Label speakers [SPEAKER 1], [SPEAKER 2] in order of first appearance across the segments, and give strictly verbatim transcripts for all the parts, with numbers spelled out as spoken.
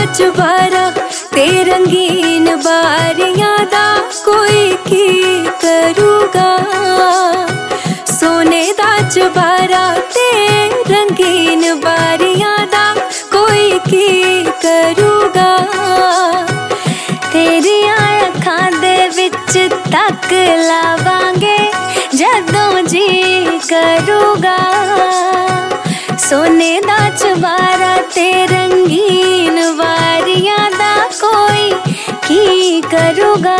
[SPEAKER 1] चुबारा ते रंगीन बारियां दा कोई की करूगा। सोने दा चुबारा ते रंगीन बारियां दा कोई की करूगा। तेरियां अखां दे विच तक लावांगे जदों जी करूगा। सोने दा चुबारा ते रंगीन वारियां दा कोई की करूगा।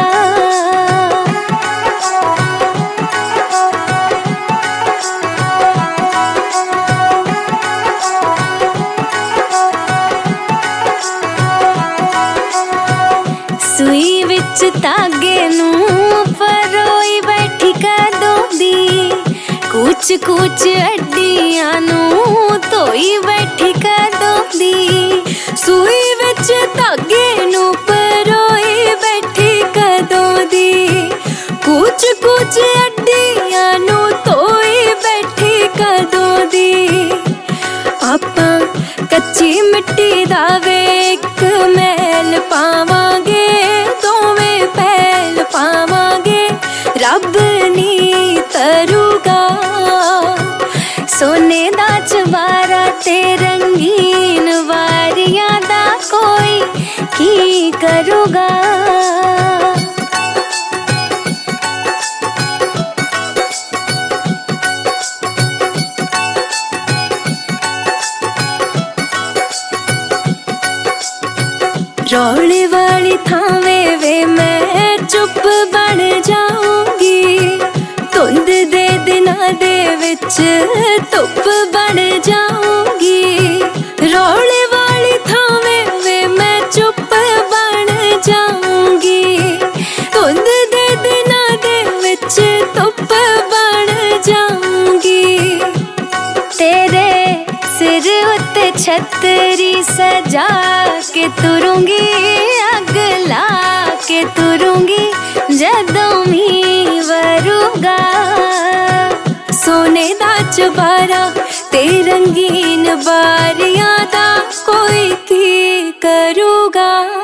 [SPEAKER 1] सुई विच धागे नूं परोई बैठी कदों दी, कुछ कुछ अड्डियां नूं धोई बैठी कदों दी। सुई विच धागे नूं परोई बैठी कदों दी, कुछ कुछ अड्डियां नूं धोई बैठी कदों दी। आपां कच्ची मिट्टी दा वेख मैल पावांगे, दोवें पैल पावांगे रब नी तरूगा। सोने दा चुबारा ते रंगीन वारियां दा कोई की करूगा। रौले वाली थावें वे मैं चुप बन जाऊंगी, धुंध दे दिनां दे विच धुप बन जाऊंगी। रौले वाली थावें वे मैं चुप बन जाऊंगी, धुंध दे दिनां दे विच धुप बन जाऊंगी। तेरे सिर उत्ते छतरी सजा के तुरूंगी, अग ला के तुरूंगी जदों मीं वरूगा। सोने दा चुबारा ते रंगीन बारियां दा कोई की करूगा।